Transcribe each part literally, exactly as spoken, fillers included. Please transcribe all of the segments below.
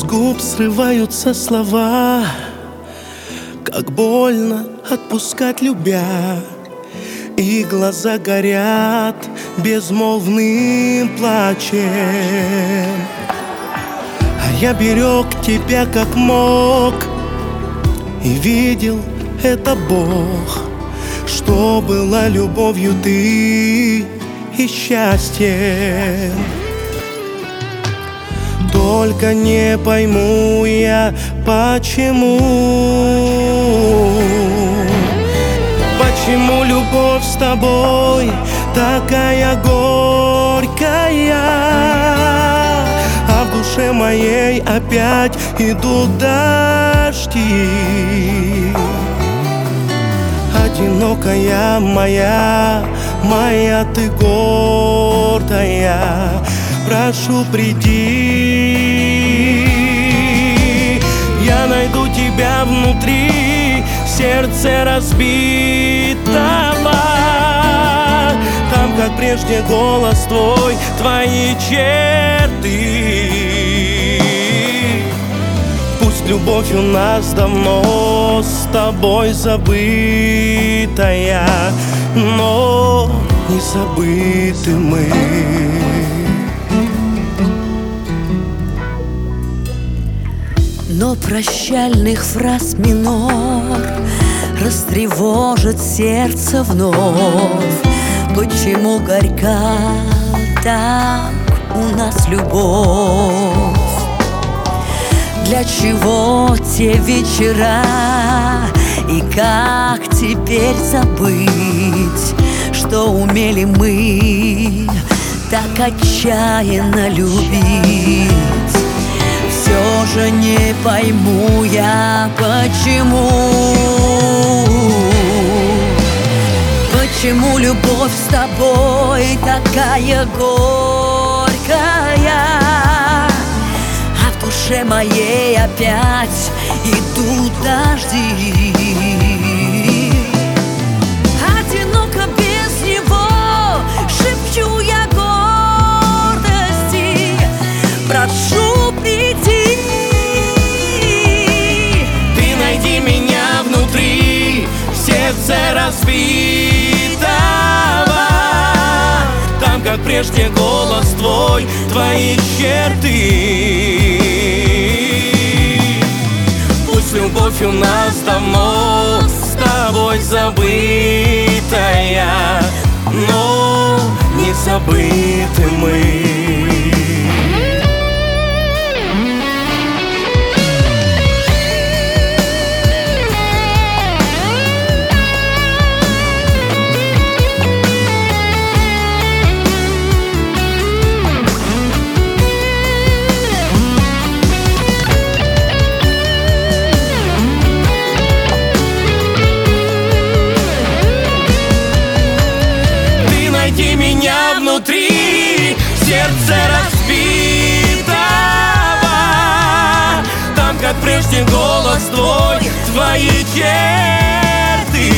губ срываются слова, как больно отпускать любя, и глаза горят безмолвным плачем. А я берег тебя как мог, и видел это Бог, что была любовью ты и счастьем. Только не пойму я, почему Почему любовь с тобой такая горькая, а в душе моей опять идут дожди. Одинокая моя, моя ты гордая, прошу, приди. Я найду тебя внутри сердце разбитого, там, как прежде, голос твой, твои черты. Пусть любовь у нас давно с тобой забытая, но не забыты мы. Но прощальных фраз минор растревожит сердце вновь. Почему горька так у нас любовь? Для чего те вечера? И как теперь забыть, что умели мы так отчаянно любить? Все же не пойму я, почему Почему любовь с тобой такая горькая, а в душе моей опять идут дожди. Одиноко без него, шепчу я гордости, прошу, приди. Ты найди меня внутри сердце разбитого, там, как прежде, голос твой, твои черты. Пусть любовь у нас давно с тобой забытая, но не забыты мы. Найди меня внутри сердце разбитого, там, как прежде, голос твой, твои черты.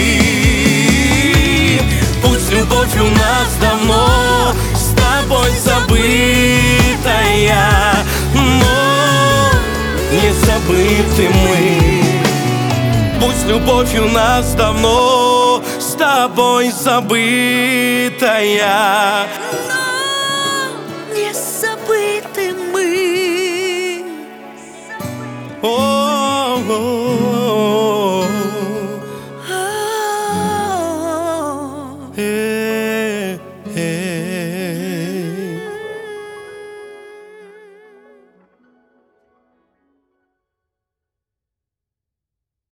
Пусть любовь у нас давно с тобой забытая, но не забыты мы. Пусть любовь у нас давно с тобой забытая, но не забыты мы. О,